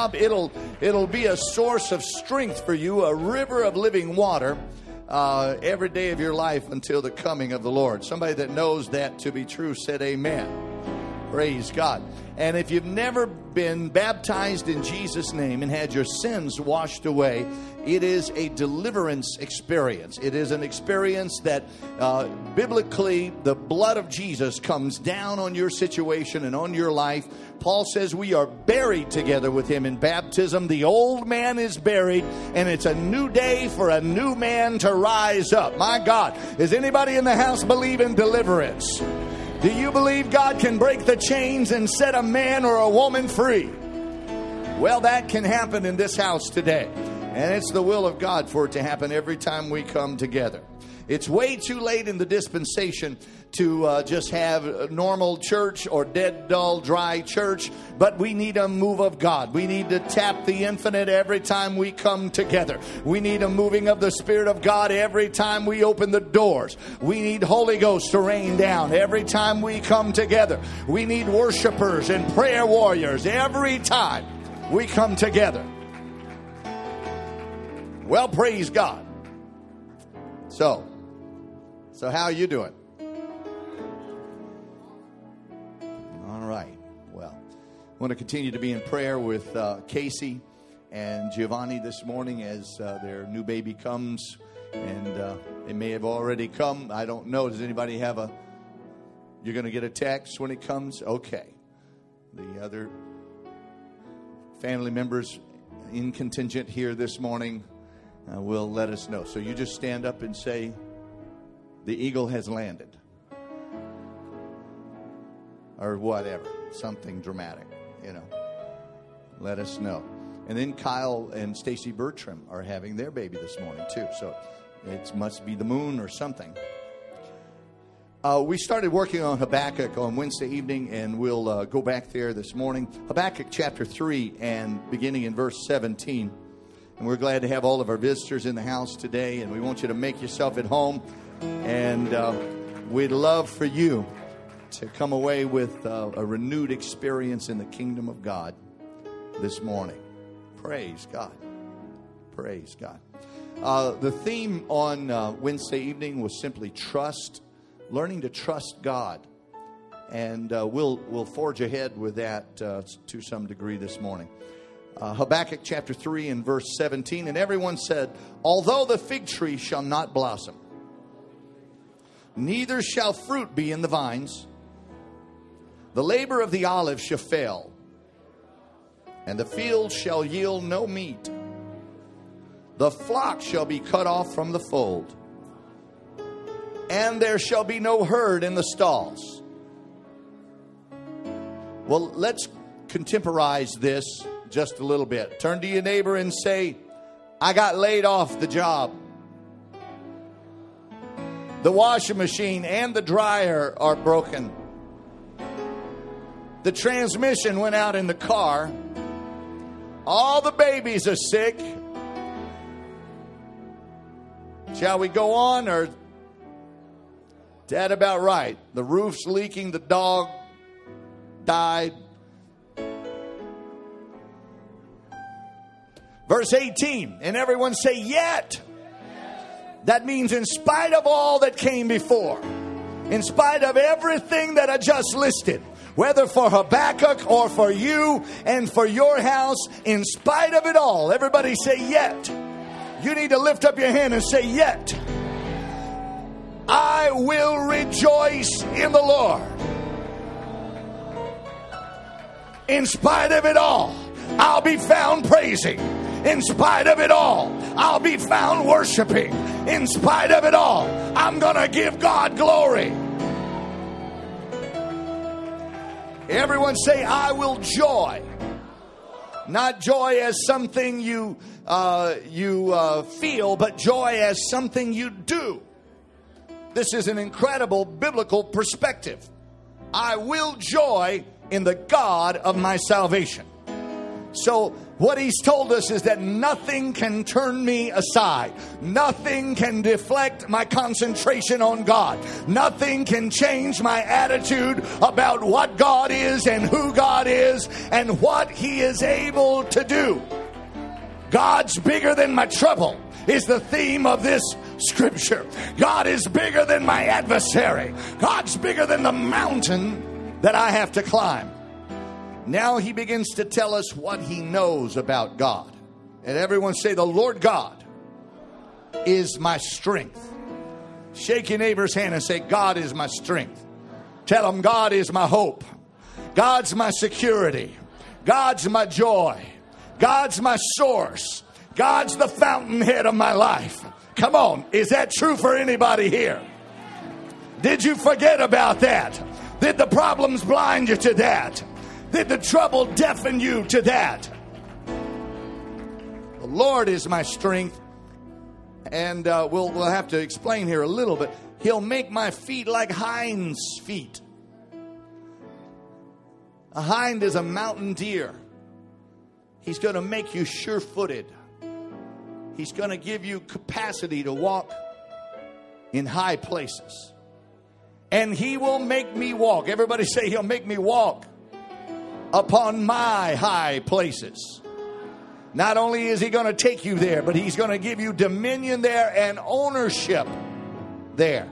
job. It'll be a source of strength for you, a river of living water every day of your life until the coming of the Lord. Somebody that knows that to be true said amen. Praise God. And if you've never been baptized in Jesus' name and had your sins washed away, it is a deliverance experience. It is an experience that biblically the blood of Jesus comes down on your situation and on your life. Paul says we are buried together with him in baptism. The old man is buried, and it's a new day for a new man to rise up. My God, is anybody in the house believe in deliverance? Do you believe God can break the chains and set a man or a woman free? Well, that can happen in this house today. And it's the will of God for it to happen every time we come together. It's way too late in the dispensation to just have a normal church or dead, dull, dry church. But we need a move of God. We need to tap the infinite every time we come together. We need a moving of the Spirit of God every time we open the doors. We need Holy Ghost to rain down every time we come together. We need worshipers and prayer warriors every time we come together. Well, praise God. So how are you doing? All right. Well, I want to continue to be in prayer with Casey and Giovanni this morning as their new baby comes. And they may have already come. I don't know. Does anybody have you're going to get a text when it comes? Okay. The other family members in contingent here this morning will let us know. So you just stand up and say, the eagle has landed. Or whatever. Something dramatic, Let us know. And then Kyle and Stacy Bertram are having their baby this morning too. So it must be the moon or something. We started working on Habakkuk on Wednesday evening, and we'll go back there this morning. Habakkuk chapter 3 and beginning in verse 17. And we're glad to have all of our visitors in the house today, and we want you to make yourself at home. And we'd love for you to come away with a renewed experience in the kingdom of God this morning. Praise God. Praise God. The theme on Wednesday evening was simply trust, learning to trust God. And we'll forge ahead with that to some degree this morning. Habakkuk chapter 3 and verse 17. And everyone said, although the fig tree shall not blossom, neither shall fruit be in the vines, the labor of the olive shall fail, and the field shall yield no meat. The flock shall be cut off from the fold, and there shall be no herd in the stalls. Well, let's contemporize this just a little bit. Turn to your neighbor and say, I got laid off the job. The washing machine and the dryer are broken. The transmission went out in the car. All the babies are sick. Shall we go on, or that about right? The roof's leaking. The dog died. Verse 18, and everyone say, yet. That means in spite of all that came before, in spite of everything that I just listed, whether for Habakkuk or for you and for your house, in spite of it all, everybody say, yet. You need to lift up your hand and say, yet. I will rejoice in the Lord. In spite of it all, I'll be found praising. In spite of it all, I'll be found worshiping. In spite of it all, I'm going to give God glory. Everyone say, I will joy. Not joy as something you feel, but joy as something you do. This is an incredible biblical perspective. I will joy in the God of my salvation. So what he's told us is that nothing can turn me aside. Nothing can deflect my concentration on God. Nothing can change my attitude about what God is and who God is and what he is able to do. God's bigger than my trouble is the theme of this scripture. God is bigger than my adversary. God's bigger than the mountain that I have to climb. Now he begins to tell us what he knows about God. And everyone say, the Lord God is my strength. Shake your neighbor's hand and say, God is my strength. Tell him, God is my hope. God's my security. God's my joy. God's my source. God's the fountainhead of my life. Come on, is that true for anybody here? Did you forget about that? Did the problems blind you to that? Did the trouble deafen you to that? The Lord is my strength. And we'll have to explain here a little bit. He'll make my feet like hinds' feet. A hind is a mountain deer. He's going to make you sure-footed. He's going to give you capacity to walk in high places. And he will make me walk. Everybody say, he'll make me walk upon my high places. Not only is he going to take you there, but he's going to give you dominion there and ownership there.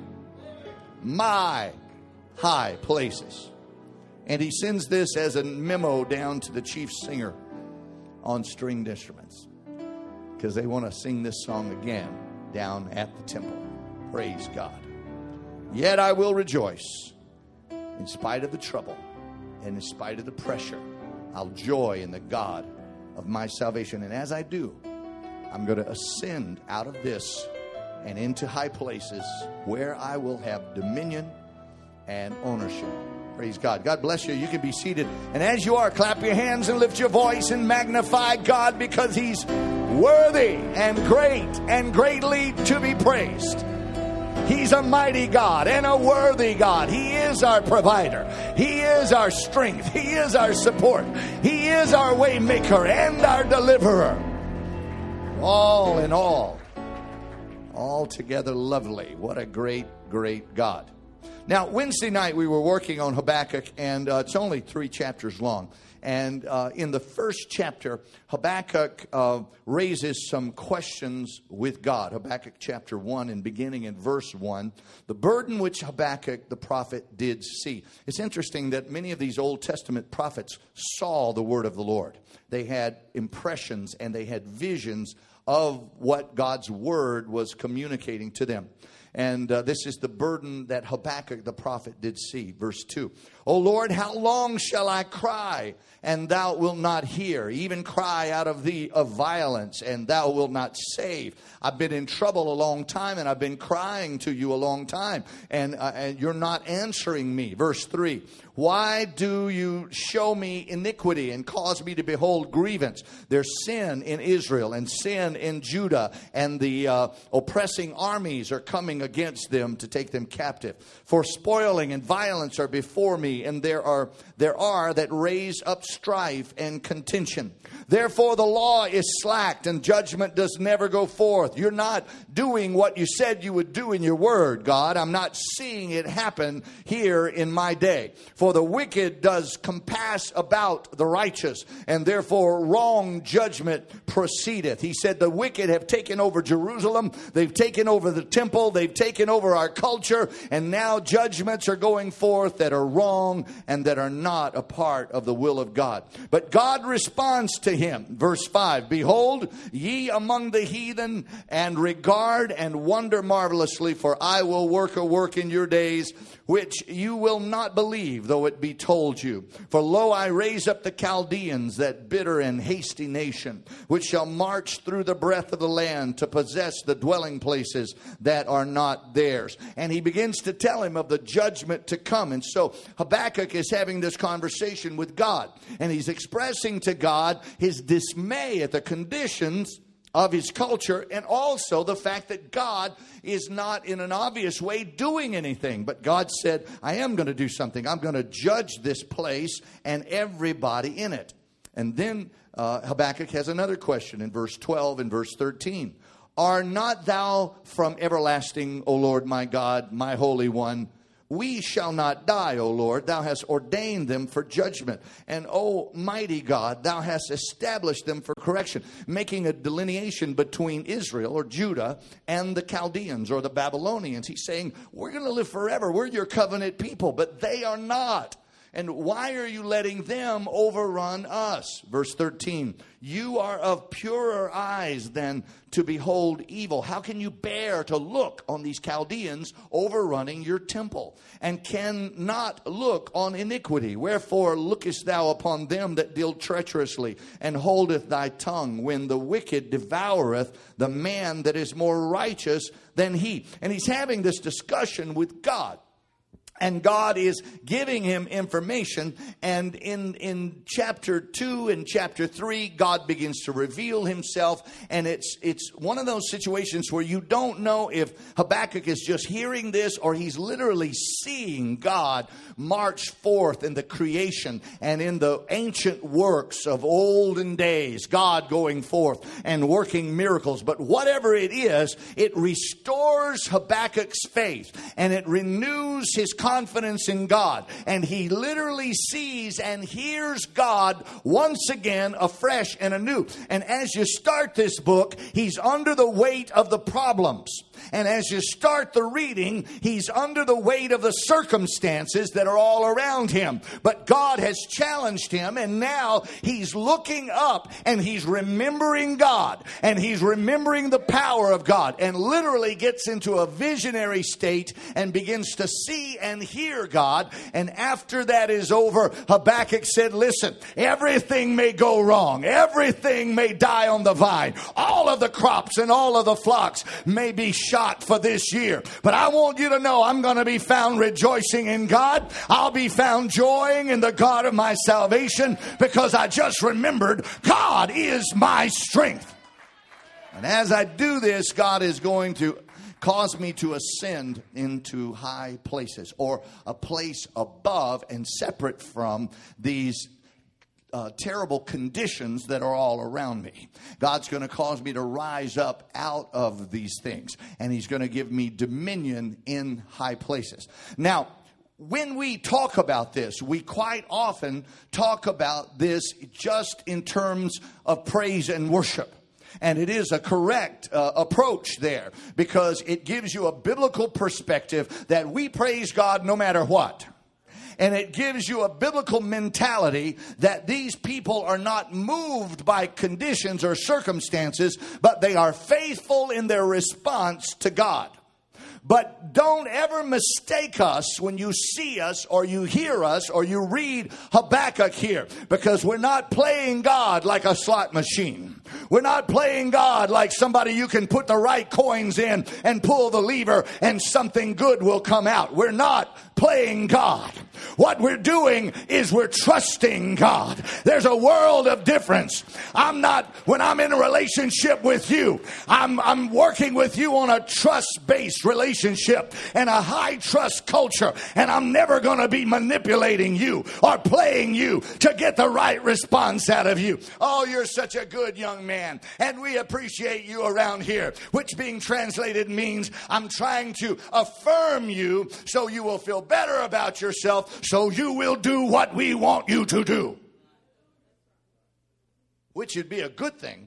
My high places. And he sends this as a memo down to the chief singer on stringed instruments, because they want to sing this song again down at the temple. Praise God. Yet I will rejoice in spite of the trouble and in spite of the pressure. I'll joy in the God of my salvation. And as I do, I'm going to ascend out of this and into high places where I will have dominion and ownership. Praise God. God bless you. You can be seated. And as you are, clap your hands and lift your voice and magnify God, because he's worthy and great and greatly to be praised. He's a mighty God and a worthy God. He is our provider. He is our strength. He is our support. He is our way maker and our deliverer. All in all, altogether lovely. What a great, great God. Now, Wednesday night we were working on Habakkuk, and it's only 3 chapters long. And in the first chapter, Habakkuk raises some questions with God. Habakkuk chapter 1, and beginning in verse 1, the burden which Habakkuk the prophet did see. It's interesting that many of these Old Testament prophets saw the word of the Lord. They had impressions and they had visions of what God's word was communicating to them. And this is the burden that Habakkuk the prophet did see. Verse 2. O Lord, how long shall I cry, and thou wilt not hear? Even cry out of thee of violence, and thou wilt not save. I've been in trouble a long time, and I've been crying to you a long time, and you're not answering me. Verse 3. Why do you show me iniquity and cause me to behold grievance? There's sin in Israel and sin in Judah, and the oppressing armies are coming against them to take them captive. For spoiling and violence are before me, and there are that raise up strife and contention. Therefore the law is slacked, and judgment does never go forth. You're not doing what you said you would do in your word, God. I'm not seeing it happen here in my day. For the wicked does compass about the righteous, and therefore wrong judgment proceedeth. He said the wicked have taken over Jerusalem. They've taken over the temple. They've taken over our culture. And now judgments are going forth that are wrong and that are not a part of the will of God. But God responds to him. Verse 5. Behold, ye among the heathen, and regard and wonder marvelously, for I will work a work in your days which you will not believe, though it be told you. For lo, I raise up the Chaldeans, that bitter and hasty nation, which shall march through the breadth of the land to possess the dwelling places that are not theirs. And he begins to tell him of the judgment to come. And so Habakkuk is having this conversation with God, and he's expressing to God his dismay at the conditions of his culture, and also the fact that God is not in an obvious way doing anything. But God said, I am going to do something. I'm going to judge this place and everybody in it. And then Habakkuk has another question in verse 12 and verse 13. Are not thou from everlasting, O Lord my God, my Holy One? We shall not die, O Lord. Thou hast ordained them for judgment. And, O mighty God, thou hast established them for correction, making a delineation between Israel or Judah and the Chaldeans or the Babylonians. He's saying, we're going to live forever. We're your covenant people, but they are not. And why are you letting them overrun us? Verse 13, you are of purer eyes than to behold evil. How can you bear to look on these Chaldeans overrunning your temple, and cannot look on iniquity? Wherefore lookest thou upon them that deal treacherously, and holdeth thy tongue when the wicked devoureth the man that is more righteous than he? And he's having this discussion with God. And God is giving him information. And in chapter 2 and chapter 3, God begins to reveal himself. And it's one of those situations where you don't know if Habakkuk is just hearing this or he's literally seeing God march forth in the creation and in the ancient works of olden days. God going forth and working miracles. But whatever it is, it restores Habakkuk's faith. And it renews his confidence in God, and he literally sees and hears God once again afresh and anew. And as you start this book, he's under the weight of the problems. And as you start the reading, he's under the weight of the circumstances that are all around him. But God has challenged him, and now he's looking up and he's remembering God, and he's remembering the power of God, and literally gets into a visionary state and begins to see and hear God. And after that is over, Habakkuk said, listen, everything may go wrong. Everything may die on the vine. All of the crops and all of the flocks may be shot for this year. But I want you to know I'm going to be found rejoicing in God. I'll be found joying in the God of my salvation, because I just remembered God is my strength. And as I do this, God is going to cause me to ascend into high places, or a place above and separate from these terrible conditions that are all around me. God's going to cause me to rise up out of these things, and he's going to give me dominion in high places. Now, when we talk about this, we quite often talk about this just in terms of praise and worship. And it is a correct approach there, because it gives you a biblical perspective that we praise God no matter what. And it gives you a biblical mentality that these people are not moved by conditions or circumstances, but they are faithful in their response to God. But don't ever mistake us when you see us or you hear us or you read Habakkuk here, because we're not playing God like a slot machine. We're not playing God like somebody you can put the right coins in and pull the lever and something good will come out. We're not playing God. What we're doing is we're trusting God. There's a world of difference. When I'm in a relationship with you, I'm working with you on a trust-based relationship and a high trust culture, and I'm never going to be manipulating you or playing you to get the right response out of you. Oh, you're such a good young man, and we appreciate you around here, which being translated means I'm trying to affirm you so you will feel better about yourself, so you will do what we want you to do. Which would be a good thing,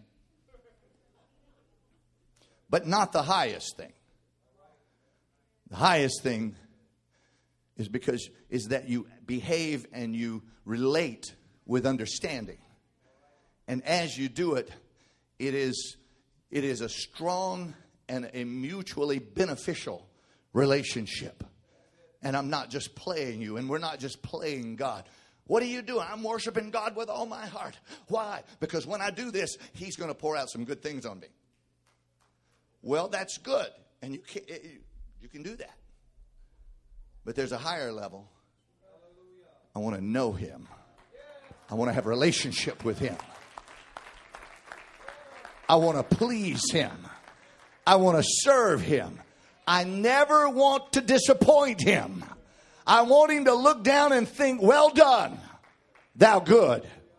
but not the highest thing. The highest thing is that you behave and you relate with understanding. And as you do it, it is a strong and a mutually beneficial relationship. And I'm not just playing you, and we're not just playing God. What are you doing? I'm worshiping God with all my heart. Why? Because when I do this, he's going to pour out some good things on me. Well, that's good. And you can do that. But there's a higher level. I want to know him. I want to have a relationship with him. I want to please him. I want to serve him. I never want to disappoint him. I want him to look down and think, well done, thou good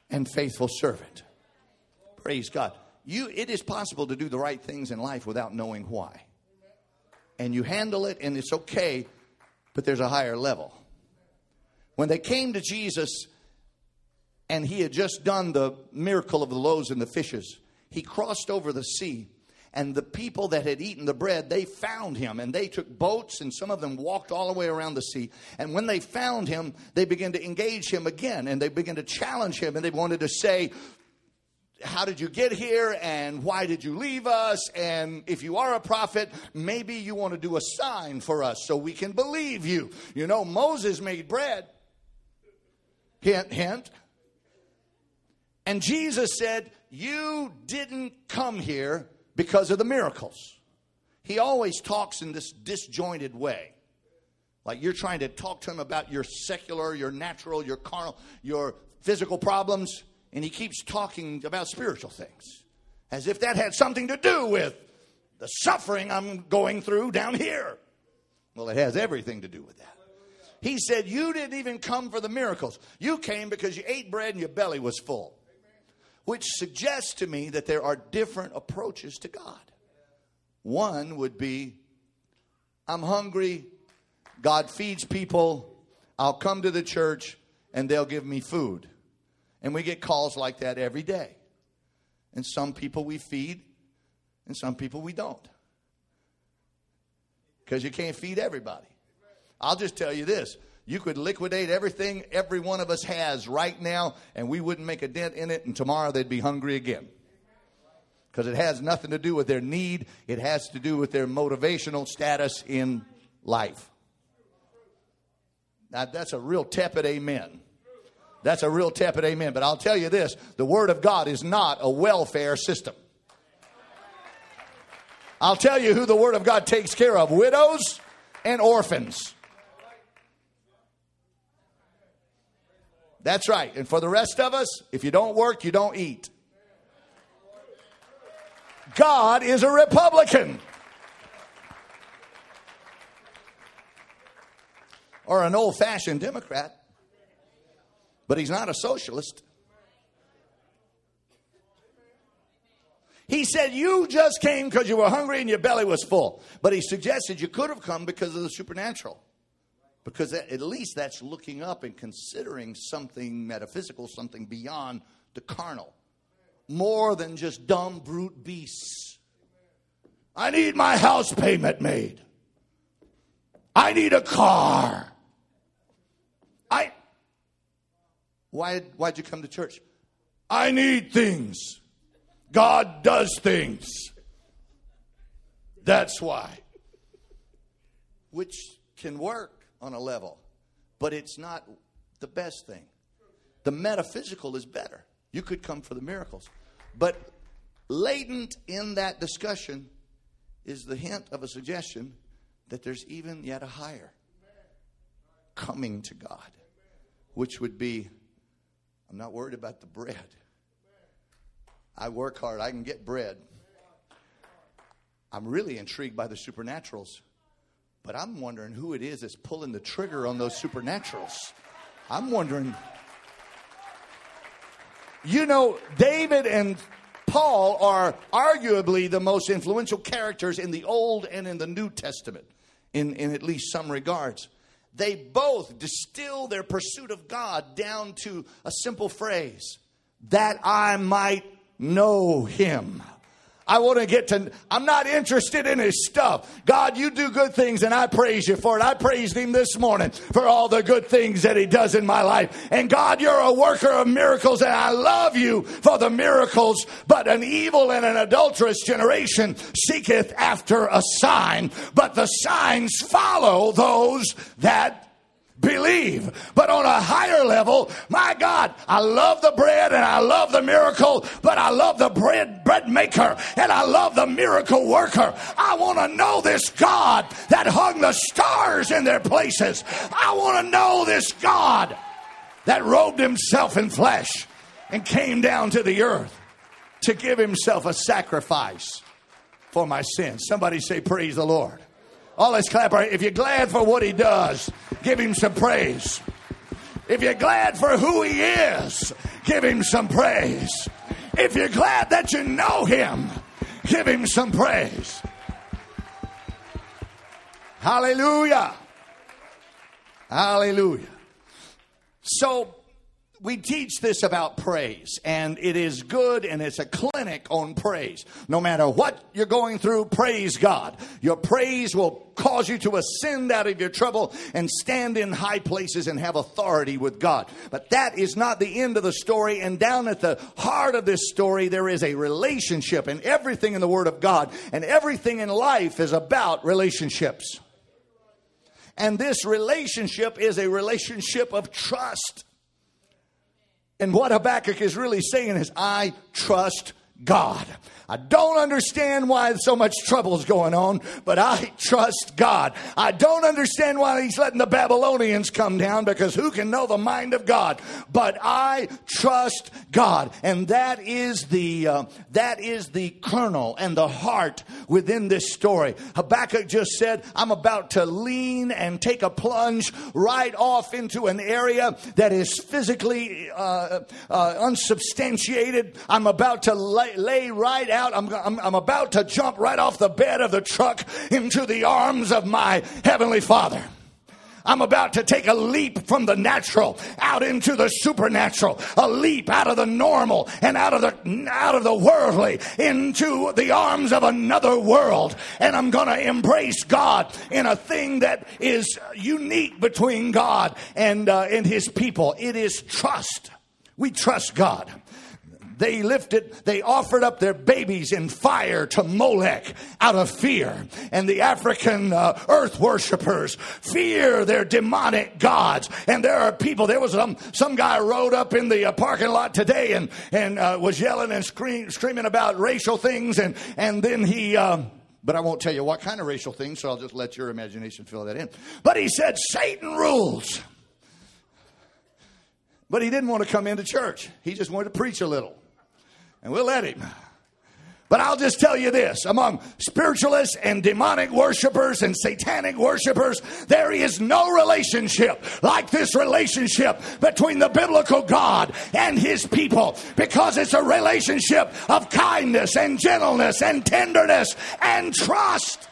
and faithful servant. Praise God. It is possible to do the right things in life without knowing why. And you handle it, and it's okay, but there's a higher level. When they came to Jesus, and he had just done the miracle of the loaves and the fishes, he crossed over the sea. And the people that had eaten the bread, they found him. And they took boats, and some of them walked all the way around the sea. And when they found him, they began to engage him again. And they began to challenge him. And they wanted to say, how did you get here? And why did you leave us? And if you are a prophet, maybe you want to do a sign for us so we can believe you. You know, Moses made bread. Hint, hint. And Jesus said, you didn't come here because of the miracles. He always talks in this disjointed way. Like you're trying to talk to him about your secular, your natural, your carnal, your physical problems. And he keeps talking about spiritual things. As if that had something to do with the suffering I'm going through down here. Well, it has everything to do with that. He said, you didn't even come for the miracles. You came because you ate bread and your belly was full. Which suggests to me that there are different approaches to God. One would be, I'm hungry, God feeds people, I'll come to the church, and they'll give me food. And we get calls like that every day. And some people we feed, and some people we don't. Because you can't feed everybody. I'll just tell you this. You could liquidate everything every one of us has right now, and we wouldn't make a dent in it, and tomorrow they'd be hungry again. Because it has nothing to do with their need. It has to do with their motivational status in life. Now, that's a real tepid amen. That's a real tepid amen. But I'll tell you this. The Word of God is not a welfare system. I'll tell you who the Word of God takes care of. Widows and orphans. That's right. And for the rest of us, if you don't work, you don't eat. God is a Republican. Or an old-fashioned Democrat. But he's not a socialist. He said you just came because you were hungry and your belly was full. But he suggested you could have come because of the supernatural. Because at least that's looking up and considering something metaphysical, something beyond the carnal. More than just dumb, brute beasts. I need my house payment made. I need a car. Why'd you come to church? I need things. God does things. That's why. Which can work on a level, but it's not the best thing. The metaphysical is better. You could come for the miracles. But latent in that discussion is the hint of a suggestion that there's even yet a higher coming to God, which would be, I'm not worried about the bread. I work hard. I can get bread. I'm really intrigued by the supernaturals. But I'm wondering who it is that's pulling the trigger on those supernaturals. I'm wondering. You know, David and Paul are arguably the most influential characters in the Old and in the New Testament, in at least some regards. They both distill their pursuit of God down to a simple phrase, that I might know him. I want to get to, I'm not interested in his stuff. God, you do good things and I praise you for it. I praised him this morning for all the good things that he does in my life. And God, you're a worker of miracles and I love you for the miracles. But an evil and an adulterous generation seeketh after a sign. But the signs follow those that believe. But on a higher level, my God, I love the bread and I love the miracle, but I love the bread maker and I love the miracle worker. I want to know this God that hung the stars in their places. I want to know this God that robed himself in flesh and came down to the earth to give himself a sacrifice for my sins. Somebody say, praise the Lord. Oh, let's clap. If you're glad for what he does, give him some praise. If you're glad for who he is, give him some praise. If you're glad that you know him, give him some praise. Hallelujah. Hallelujah. So we teach this about praise, and it is good, and it's a clinic on praise. No matter what you're going through, praise God. Your praise will cause you to ascend out of your trouble and stand in high places and have authority with God. But that is not the end of the story. And down at the heart of this story, there is a relationship, and everything in the Word of God and everything in life is about relationships. And this relationship is a relationship of trust. And what Habakkuk is really saying is, I trust God. I don't understand why so much trouble is going on, but I trust God. I don't understand why he's letting the Babylonians come down, because who can know the mind of God? But I trust God. And that is the kernel and the heart within this story. Habakkuk just said, I'm about to lean and take a plunge right off into an area that is physically unsubstantiated. I'm about to lay right out. I'm about to jump right off the bed of the truck into the arms of my Heavenly Father. I'm about to take a leap from the natural out into the supernatural, a leap out of the normal and out of the worldly into the arms of another world. And I'm going to embrace God in a thing that is unique between God and his people. It is trust. We trust God. They offered up their babies in fire to Molech out of fear. And the African earth worshipers fear their demonic gods. And there are people, there was some guy rode up in the parking lot today and was yelling and screaming about racial things. And then he, but I won't tell you what kind of racial things, so I'll just let your imagination fill that in. But he said, Satan rules. But he didn't want to come into church. He just wanted to preach a little. And we'll let him. But I'll just tell you this. Among spiritualists and demonic worshipers and satanic worshipers, there is no relationship like this relationship between the biblical God and his people. Because it's a relationship of kindness and gentleness and tenderness and trust.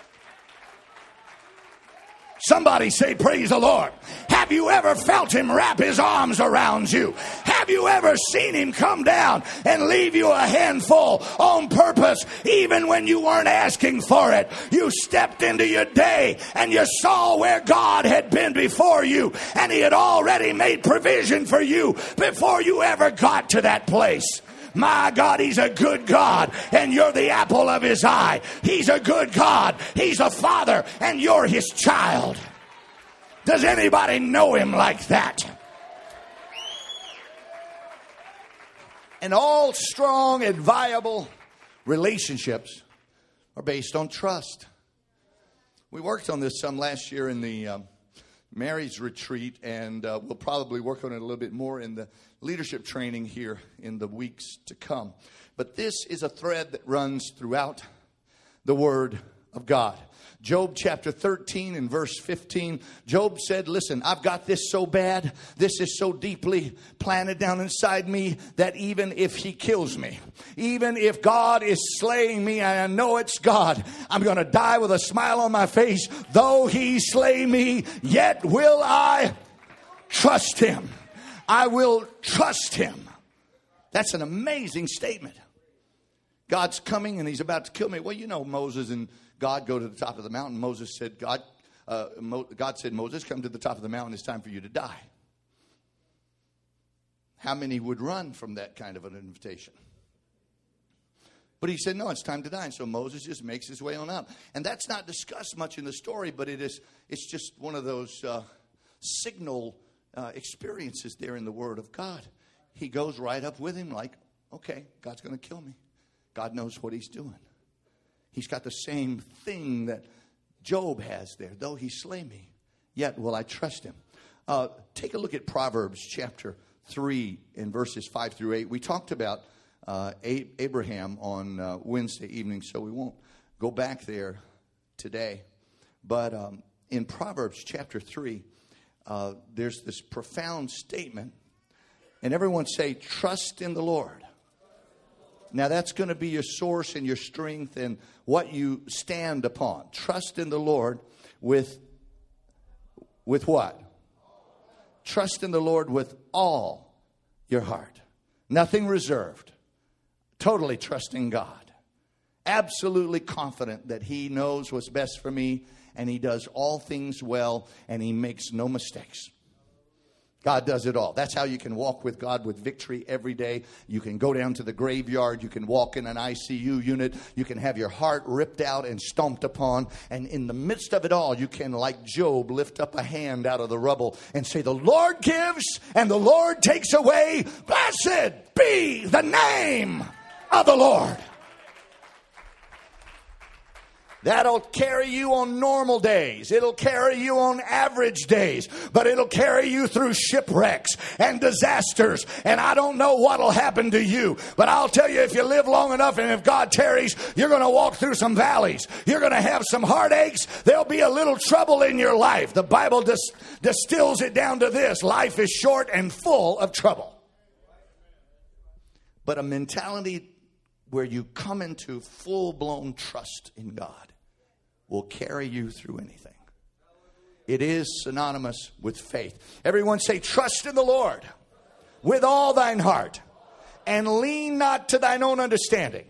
Somebody say, praise the Lord. Have you ever felt him wrap his arms around you? Have you ever seen him come down and leave you a handful on purpose, even when you weren't asking for it? You stepped into your day and you saw where God had been before you, and he had already made provision for you before you ever got to that place. My God, he's a good God, and you're the apple of his eye. He's a good God. He's a father, and you're his child. Does anybody know him like that? And all strong and viable relationships are based on trust. We worked on this some last year in the marriage retreat, and we'll probably work on it a little bit more in the leadership training here in the weeks to come. But this is a thread that runs throughout the Word of God. Job chapter 13 and verse 15, Job said, listen, I've got this so bad, this is so deeply planted down inside me that even if he kills me, even if God is slaying me, and I know it's God, I'm going to die with a smile on my face. Though he slay me, yet will I trust him. I will trust him. That's an amazing statement. God's coming and he's about to kill me. Well, you know, Moses and God go to the top of the mountain. Moses said, God said, Moses, come to the top of the mountain. It's time for you to die. How many would run from that kind of an invitation? But he said, no, it's time to die. And so Moses just makes his way on up. And that's not discussed much in the story, but it's just one of those signal experiences there in the Word of God. He goes right up with him like, okay, God's going to kill me. God knows what he's doing. He's got the same thing that Job has there. Though he slay me, yet will I trust him. Take a look at Proverbs chapter 3 in verses 5 through 8. We talked about Abraham on Wednesday evening, so we won't go back there today. But in Proverbs chapter 3, there's this profound statement. And everyone say, trust in the Lord. Now that's going to be your source and your strength and what you stand upon. Trust in the Lord with what? Trust in the Lord with all your heart. Nothing reserved. Totally trusting God. Absolutely confident that He knows what's best for me, and He does all things well, and He makes no mistakes. God does it all. That's how you can walk with God with victory every day. You can go down to the graveyard. You can walk in an ICU unit. You can have your heart ripped out and stomped upon. And in the midst of it all, you can, like Job, lift up a hand out of the rubble and say, the Lord gives and the Lord takes away. Blessed be the name of the Lord. That'll carry you on normal days. It'll carry you on average days. But it'll carry you through shipwrecks and disasters. And I don't know what'll happen to you. But I'll tell you, if you live long enough and if God tarries, you're going to walk through some valleys. You're going to have some heartaches. There'll be a little trouble in your life. The Bible distills it down to this. Life is short and full of trouble. But a mentality where you come into full-blown trust in God will carry you through anything. It is synonymous with faith. Everyone say, trust in the Lord with all thine heart, and lean not to thine own understanding.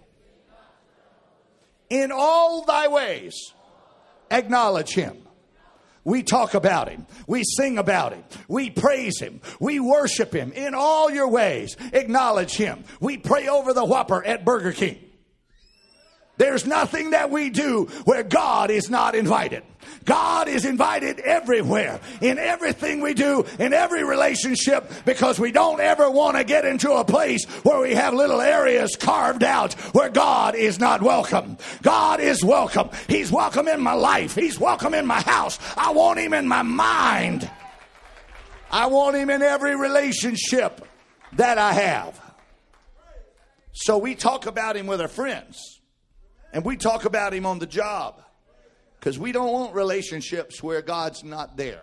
In all thy ways, acknowledge Him. We talk about Him. We sing about Him. We praise Him. We worship Him. In all your ways, acknowledge Him. We pray over the Whopper at Burger King. There's nothing that we do where God is not invited. God is invited everywhere, in everything we do, in every relationship, because we don't ever want to get into a place where we have little areas carved out where God is not welcome. God is welcome. He's welcome in my life. He's welcome in my house. I want Him in my mind. I want Him in every relationship that I have. So we talk about Him with our friends. And we talk about Him on the job, because we don't want relationships where God's not there.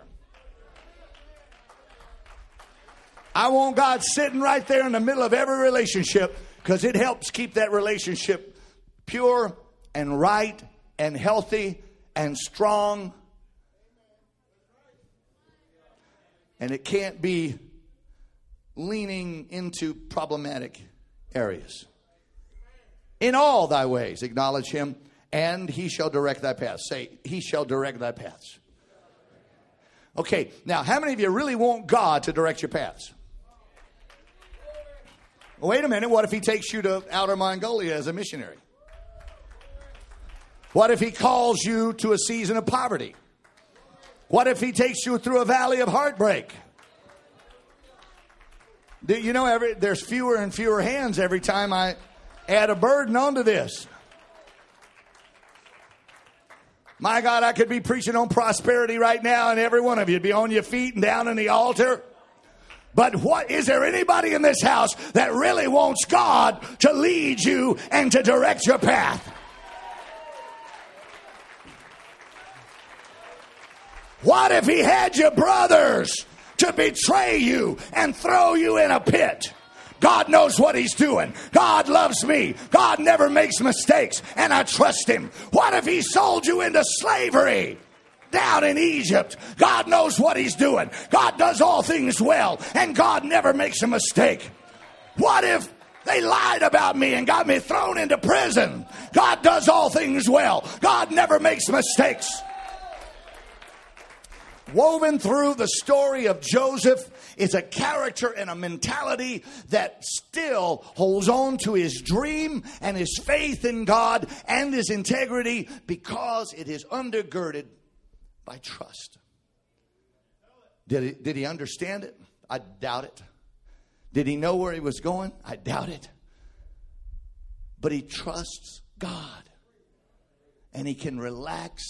I want God sitting right there in the middle of every relationship, because it helps keep that relationship pure and right and healthy and strong. And it can't be leaning into problematic areas. In all thy ways, acknowledge Him, and He shall direct thy paths. Say, He shall direct thy paths. Okay, now, how many of you really want God to direct your paths? Well, wait a minute. What if He takes you to Outer Mongolia as a missionary? What if He calls you to a season of poverty? What if He takes you through a valley of heartbreak? You know, there's fewer and fewer hands every time I add a burden onto this. My God, I could be preaching on prosperity right now, and every one of you would be on your feet and down in the altar. But is there anybody in this house that really wants God to lead you and to direct your path? What if He had your brothers to betray you and throw you in a pit? God knows what He's doing. God loves me. God never makes mistakes, and I trust Him. What if He sold you into slavery down in Egypt? God knows what He's doing. God does all things well, and God never makes a mistake. What if they lied about me and got me thrown into prison? God does all things well. God never makes mistakes. Woven through the story of Joseph is a character and a mentality that still holds on to his dream and his faith in God and his integrity, because it is undergirded by trust. Did he understand it? I doubt it. Did he know where he was going? I doubt it. But he trusts God, and he can relax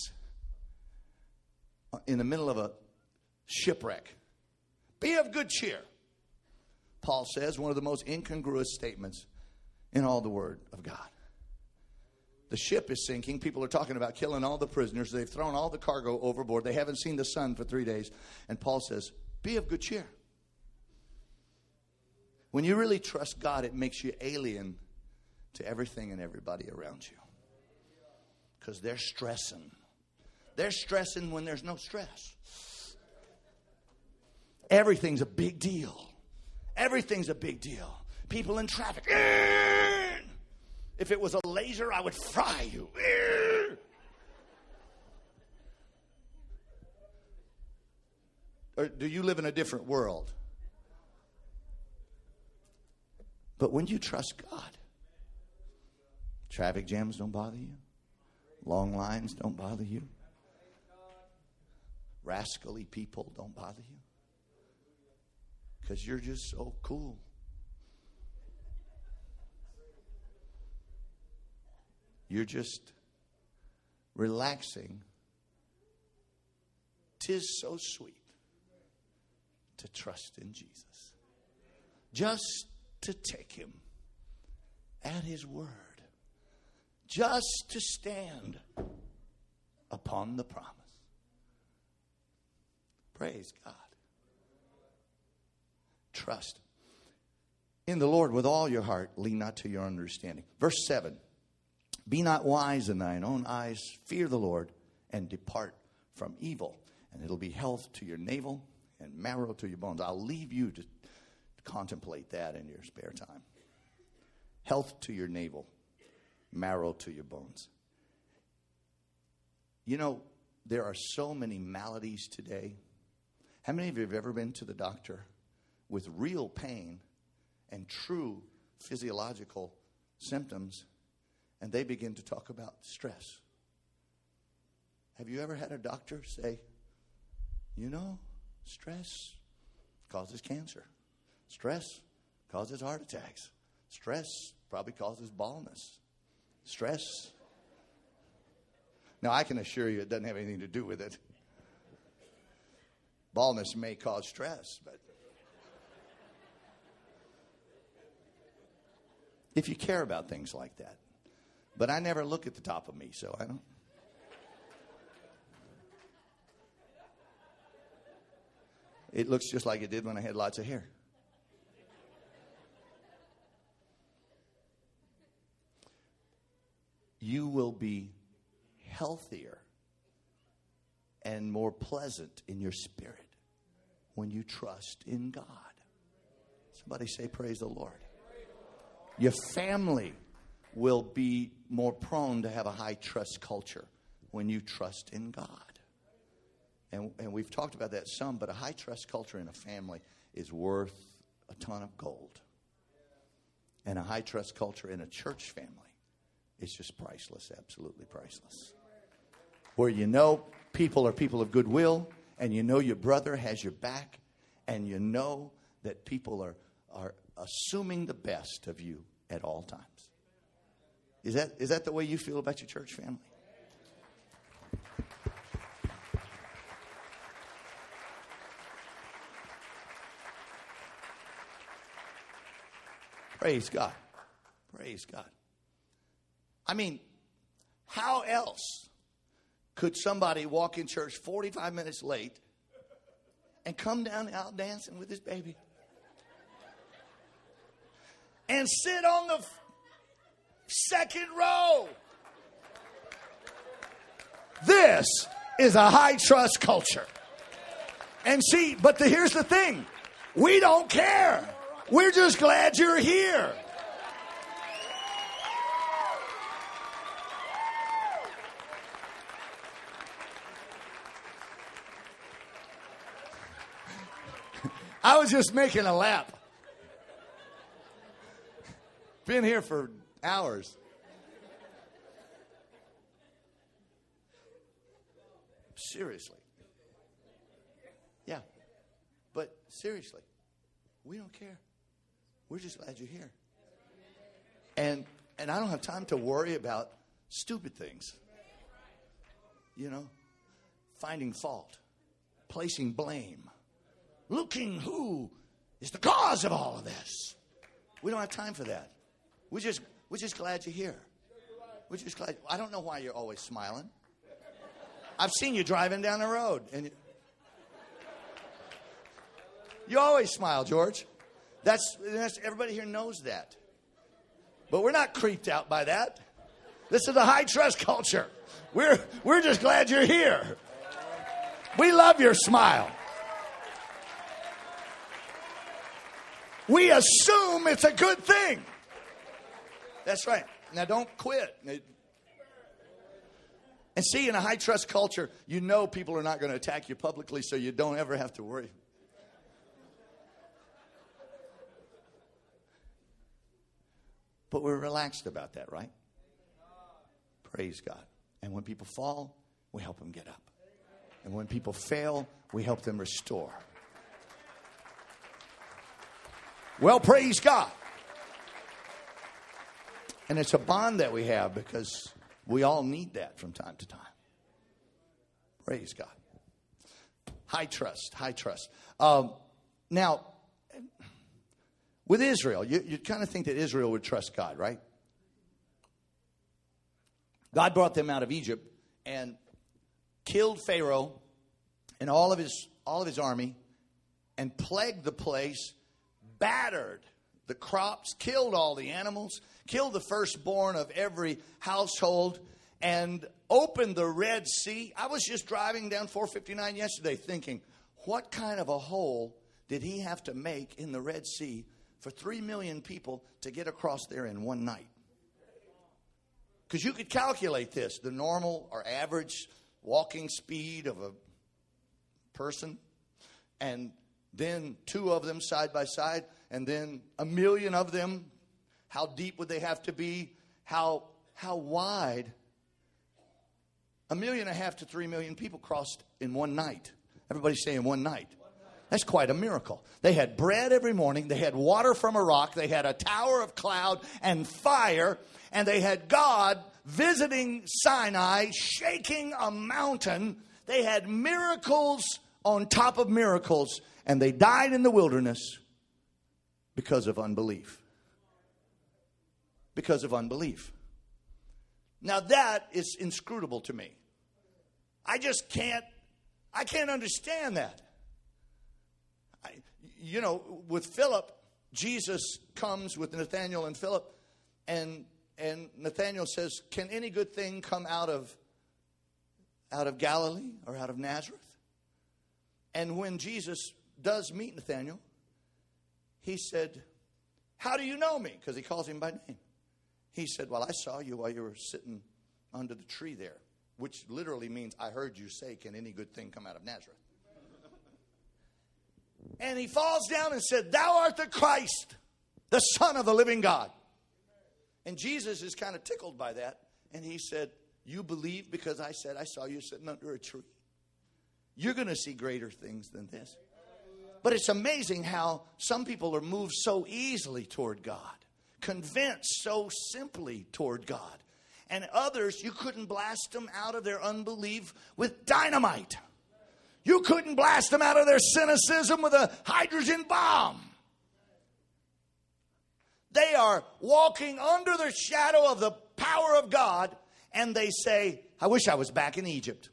in the middle of a shipwreck. Be of good cheer. Paul says one of the most incongruous statements in all the Word of God. The ship is sinking. People are talking about killing all the prisoners. They've thrown all the cargo overboard. They haven't seen the sun for 3 days. And Paul says, be of good cheer. When you really trust God, it makes you alien to everything and everybody around you. Because they're stressing. They're stressing when there's no stress. Everything's a big deal. Everything's a big deal. People in traffic. If it was a laser, I would fry you. Or do you live in a different world? But when you trust God, traffic jams don't bother you. Long lines don't bother you. Rascally people don't bother you. Because you're just so cool. You're just relaxing. 'Tis so sweet to trust in Jesus. Just to take him at his word. Just to stand upon the promise. Praise God. Trust in the Lord with all your heart. Lean not to your understanding. Verse 7. Be not wise in thine own eyes. Fear the Lord and depart from evil. And it'll be health to your navel and marrow to your bones. I'll leave you to contemplate that in your spare time. Health to your navel, marrow to your bones. You know, there are so many maladies today. How many of you have ever been to the doctor with real pain and true physiological symptoms, and they begin to talk about stress? Have you ever had a doctor say, you know, stress causes cancer. Stress causes heart attacks. Stress probably causes baldness. Stress. Now, I can assure you it doesn't have anything to do with it. Baldness may cause stress, but if you care about things like that. But I never look at the top of me, so I don't. It looks just like it did when I had lots of hair. You will be healthier and more pleasant in your spirit when you trust in God. Somebody say, praise the Lord. Your family will be more prone to have a high trust culture when you trust in God. And we've talked about that some, but a high trust culture in a family is worth a ton of gold. And a high trust culture in a church family is just priceless, absolutely priceless. Where you know people are people of goodwill, and you know your brother has your back, and you know that people are assuming the best of you at all times. Is that the way you feel about your church family? Praise God. Praise God. I mean, how else could somebody walk in church 45 minutes late and come down out dancing with his baby and sit on the second row? This is a high trust culture. And see, but here's the thing. We don't care. We're just glad you're here. I was just making a lap. Been here for hours. Seriously. Yeah. But seriously, we don't care. We're just glad you're here. And I don't have time to worry about stupid things. You know, finding fault, placing blame, looking who is the cause of all of this. We don't have time for that. We're just glad you're here. We're just glad. I don't know why you're always smiling. I've seen you driving down the road, and you always smile, George. That's everybody here knows that. But we're not creeped out by that. This is a high trust culture. We're just glad you're here. We love your smile. We assume it's a good thing. That's right. Now don't quit. And see, in a high trust culture, you know people are not going to attack you publicly, so you don't ever have to worry. But we're relaxed about that, right? Praise God. And when people fall, we help them get up. And when people fail, we help them restore. Well, praise God. And it's a bond that we have because we all need that from time to time. Praise God. High trust, high trust. Now, with Israel, you kind of think that Israel would trust God, right? God brought them out of Egypt and killed Pharaoh and all of his army and plagued the place, battered the crops, killed all the animals, killed the firstborn of every household, and opened the Red Sea. I was just driving down 459 yesterday thinking, what kind of a hole did he have to make in the Red Sea for 3 million people to get across there in one night? Because you could calculate this, the normal or average walking speed of a person, and then 2 of them side by side, and then 1 million of them. How deep would they have to be? How wide? 1.5 million to 3 million people crossed in one night. Everybody's saying one night. That's quite a miracle. They had bread every morning. They had water from a rock. They had a tower of cloud and fire. And they had God visiting Sinai, shaking a mountain. They had miracles on top of miracles. And they died in the wilderness because of unbelief. Because of unbelief. Now that is inscrutable to me. I can't understand that. With Philip, Jesus comes with Nathanael and Philip, and Nathanael says, "Can any good thing come out of Galilee or out of Nazareth?" And when Jesus does meet Nathanael, he said, "How do you know me?" Because he calls him by name. He said, "Well, I saw you while you were sitting under the tree there," which literally means, I heard you say, "Can any good thing come out of Nazareth?" And he falls down and said, "Thou art the Christ, the Son of the living God." And Jesus is kind of tickled by that. And he said, "You believe because I said I saw you sitting under a tree? You're going to see greater things than this." But it's amazing how some people are moved so easily toward God, convinced so simply toward God. And others, you couldn't blast them out of their unbelief with dynamite. You couldn't blast them out of their cynicism with a hydrogen bomb. They are walking under the shadow of the power of God, and they say, "I wish I was back in Egypt.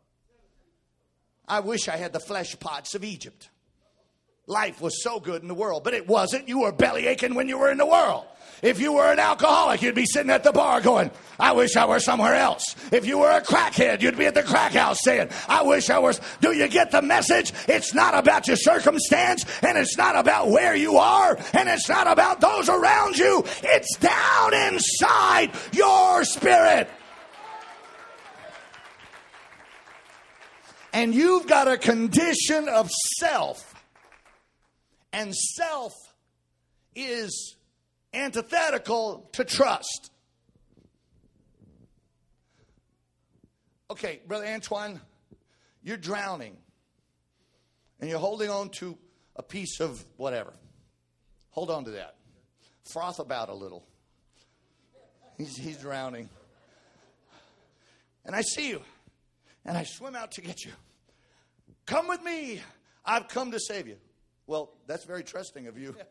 I wish I had the flesh pots of Egypt. Life was so good in the world," but it wasn't. You were belly aching when you were in the world. If you were an alcoholic, you'd be sitting at the bar going, "I wish I were somewhere else." If you were a crackhead, you'd be at the crack house saying, "I wish I was." Do you get the message? It's not about your circumstance, and it's not about where you are, and it's not about those around you. It's down inside your spirit. And you've got a condition of self. And self is antithetical to trust. Okay, Brother Antoine, you're drowning. And you're holding on to a piece of whatever. Hold on to that. Froth about a little. He's drowning. And I see you. And I swim out to get you. "Come with me. I've come to save you." Well, that's very trusting of you.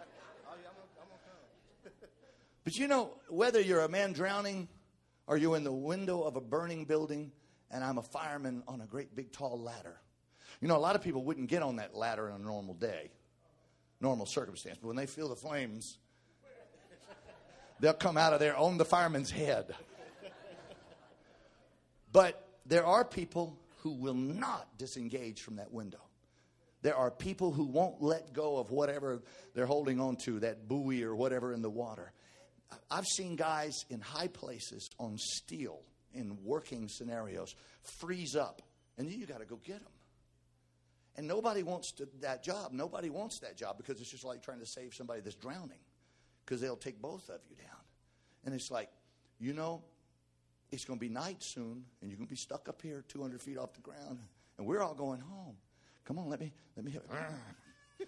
But you know, whether you're a man drowning or you're in the window of a burning building and I'm a fireman on a great big tall ladder. You know, a lot of people wouldn't get on that ladder on a normal day. normal circumstance. But when they feel the flames, they'll come out of there on the fireman's head. But there are people who will not disengage from that window. There are people who won't let go of whatever they're holding on to, that buoy or whatever in the water. I've seen guys in high places on steel in working scenarios freeze up, and then you got to go get them. And nobody wants that job. Nobody wants that job because it's just like trying to save somebody that's drowning, because they'll take both of you down. And it's like, it's going to be night soon, and you're going to be stuck up here 200 feet off the ground, and we're all going home. Come on, let me have it.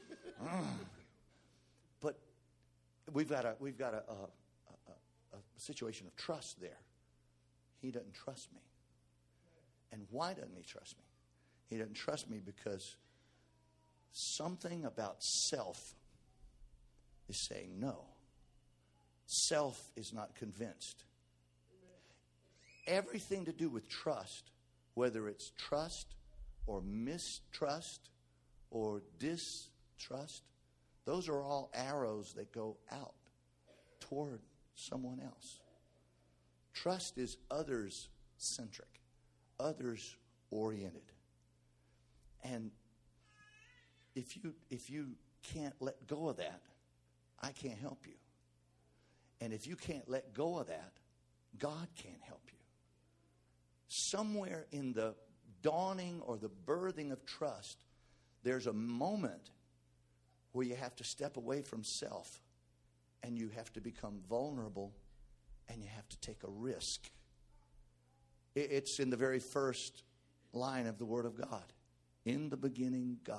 But we've got a situation of trust there. He doesn't trust me. And why doesn't he trust me? He doesn't trust me because something about self is saying no. Self is not convinced. Everything to do with trust, whether it's trust or mistrust or distrust, those are all arrows that go out toward someone else. Trust is others-centric, others-oriented. And if you can't let go of that, I can't help you. And if you can't let go of that, God can't help you. Somewhere in the dawning or the birthing of trust, there's a moment where you have to step away from self and you have to become vulnerable and you have to take a risk. It's in the very first line of the Word of God. In the beginning, God.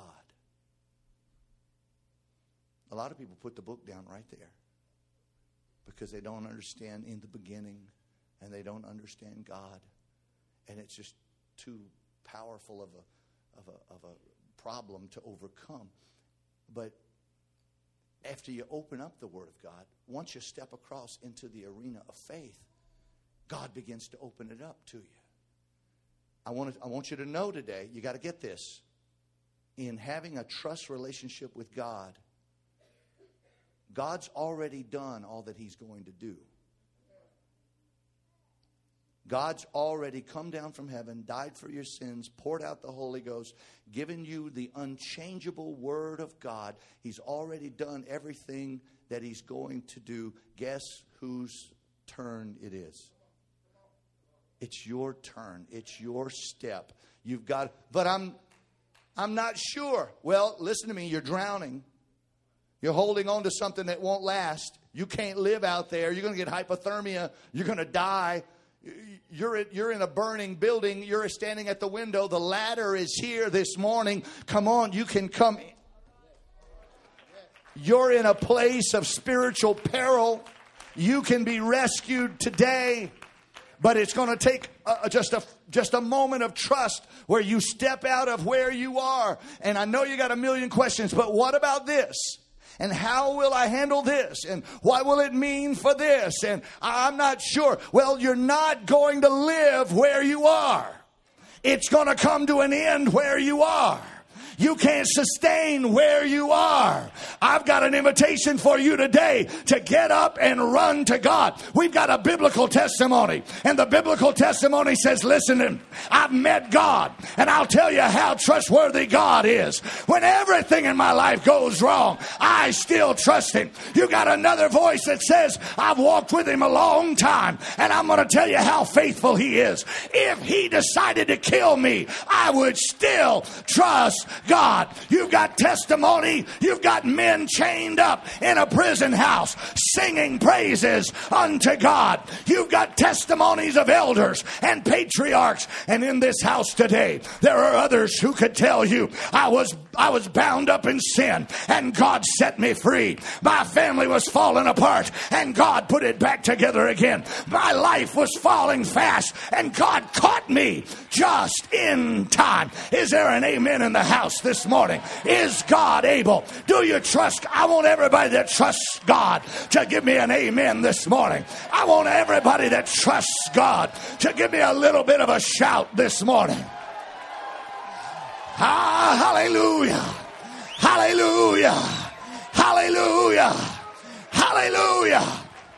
A lot of people put the book down right there because they don't understand in the beginning and they don't understand God. And it's just too powerful of a problem to overcome. But after you open up the Word of God, once you step across into the arena of faith, God begins to open it up to you. I want you to know today, you got to get this. In having a trust relationship with God, God's already done all that He's going to do. God's already come down from heaven, died for your sins, poured out the Holy Ghost, given you the unchangeable Word of God. He's already done everything that He's going to do. Guess whose turn it is? It's your turn. It's your step. You've got, but I'm not sure. Well, listen to me. You're drowning. You're holding on to something that won't last. You can't live out there. You're going to get hypothermia. You're going to die. You're in a burning building. You're standing at the window. The ladder is here this morning. Come on, you can come. You're in a place of spiritual peril. You can be rescued today. But it's going to take just a moment of trust where you step out of where you are. And I know you got a million questions, but what about this? And how will I handle this? And what will it mean for this? And I'm not sure. Well, you're not going to live where you are. It's going to come to an end where you are. You can't sustain where you are. I've got an invitation for you today to get up and run to God. We've got a biblical testimony. And the biblical testimony says, listen, I've met God. And I'll tell you how trustworthy God is. When everything in my life goes wrong, I still trust Him. You got another voice that says, I've walked with Him a long time. And I'm going to tell you how faithful He is. If He decided to kill me, I would still trust God. You've got testimony. You've got men chained up in a prison house singing praises unto God. You've got testimonies of elders and patriarchs. And in this house today, there are others who could tell you, I was bound up in sin and God set me free. My family was falling apart and God put it back together again. My life was falling fast and God caught me just in time. Is there an amen in the house this morning? Is God able? Do you trust? I want everybody that trusts God to give me an amen this morning. I want everybody that trusts God to give me a little bit of a shout this morning. Hallelujah. Hallelujah. Hallelujah. Hallelujah.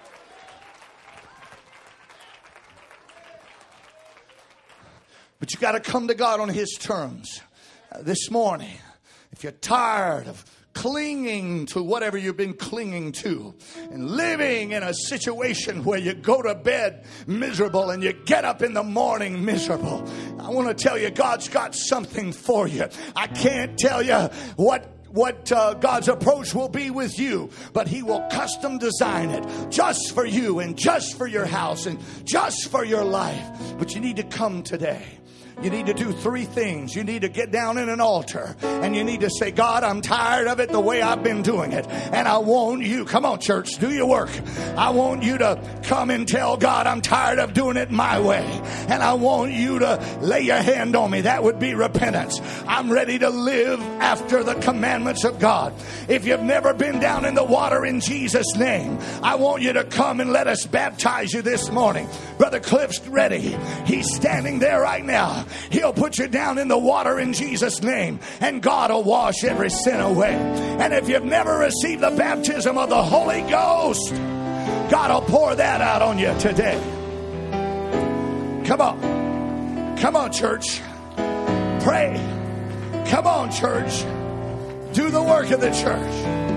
But you got to come to God on His terms. This morning, if you're tired of clinging to whatever you've been clinging to and living in a situation where you go to bed miserable and you get up in the morning miserable, I want to tell you, God's got something for you. I can't tell you what God's approach will be with you, but He will custom design it just for you and just for your house and just for your life. But you need to come today. You need to do three things. You need to get down in an altar and you need to say, God, I'm tired of it the way I've been doing it. And I want you, come on church, do your work. I want you to come and tell God I'm tired of doing it my way. And I want you to lay your hand on me. That would be repentance. I'm ready to live after the commandments of God. If you've never been down in the water in Jesus' name, I want you to come and let us baptize you this morning. Brother Cliff's ready. He's standing there right now. He'll put you down in the water in Jesus' name, and God will wash every sin away. And if you've never received the baptism of the Holy Ghost, God will pour that out on you today. Come on. Come on, church. Pray. Come on, church. Do the work of the church.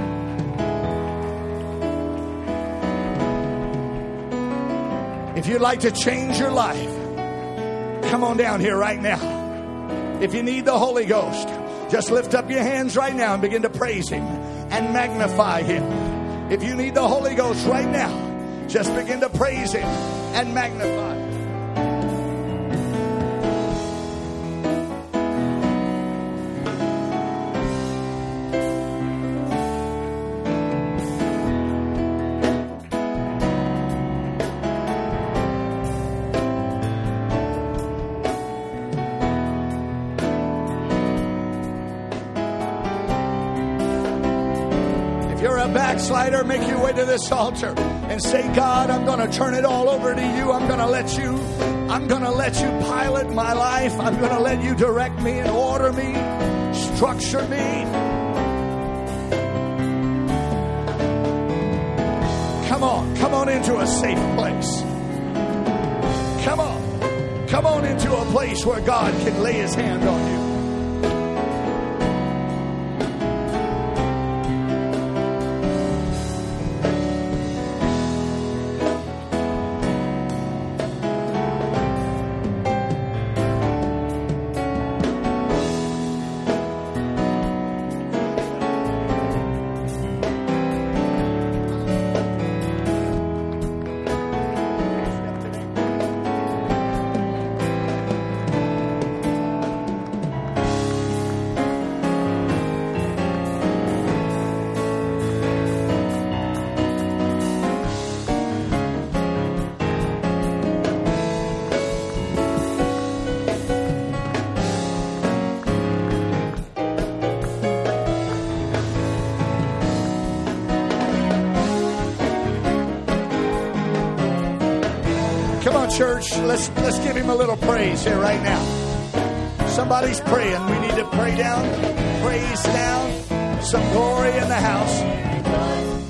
If you'd like to change your life, come on down here right now. If you need the Holy Ghost, just lift up your hands right now and begin to praise Him and magnify Him. If you need the Holy Ghost right now, just begin to praise Him and magnify Him. Backslider, make your way to this altar and say, God, I'm going to turn it all over to you. I'm going to let you pilot my life. I'm going to let you direct me and order me, structure me. Come on into a safe place. Come on into a place where God can lay His hand on you. Church, let's give Him a little praise here right now. Somebody's praying. We need to pray down, praise down, some glory in the house.